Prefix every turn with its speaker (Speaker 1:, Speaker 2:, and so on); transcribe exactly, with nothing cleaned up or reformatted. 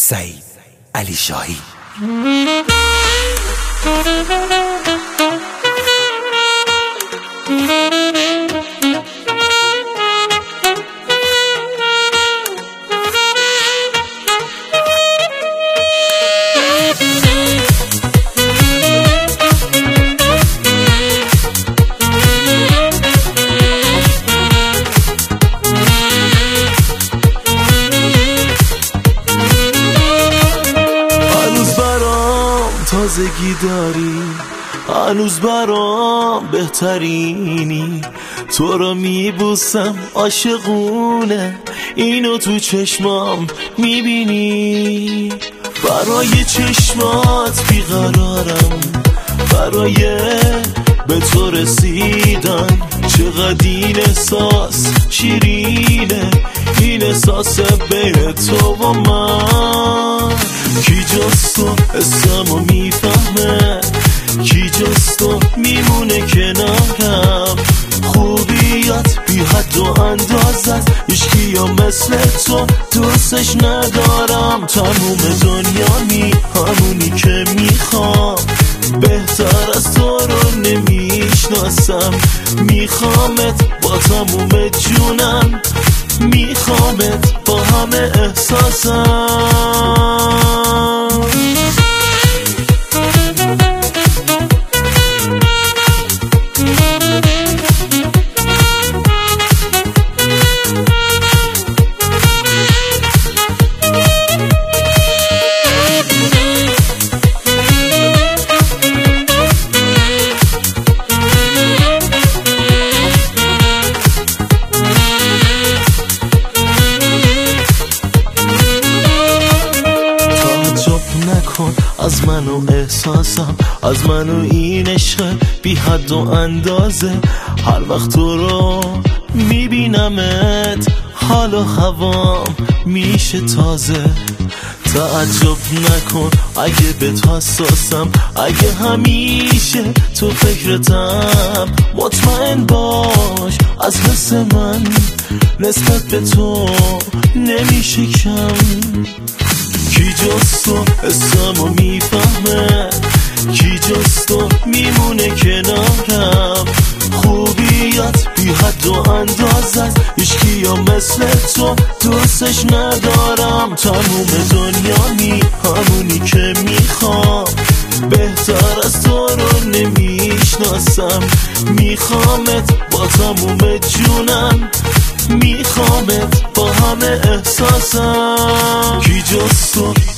Speaker 1: سعید علی شاهی.
Speaker 2: تازگی داری، هنوز برام بهترینی، تو رو میبوسم عاشقونه، اینو تو چشمام میبینی. برای چشمات بیقرارم، برای به تو رسیدن. چقدر این احساس شیرینه، این احساس بین تو و من. کی جز تو اسمو میفهمه، کی جز تو میمونه کنارم. خوبیات بی حد و اندازت، هیچکی یا مثل تو دوستش ندارم. تموم دنیا می همونی که میخوام، بهتر از تو رو نمیشناسم. میخوامت با تموم جونم، میخوامت با همه احساسم. از من و احساسم، از من و این عشق بی حد و اندازه. هر وقت تو رو میبینمت، حال و هوام میشه تازه. تعجب نکن اگه بهت حساسم، اگه همیشه تو فکرتم. مطمئن باش از حس من نسبت به تو نمیشه کم. کی جز تو اسمو میفهمه، کی جز تو میمونه کنارم. خوبیات بی حد و اندازت، هیچکی یا مثل تو دوستش ندارم. تموم دنیا می همونی که میخوام، بهتر از تو رو نمیشناسم. میخوامت با تموم جونم، میخوامت با همه احساسم. کی جز تو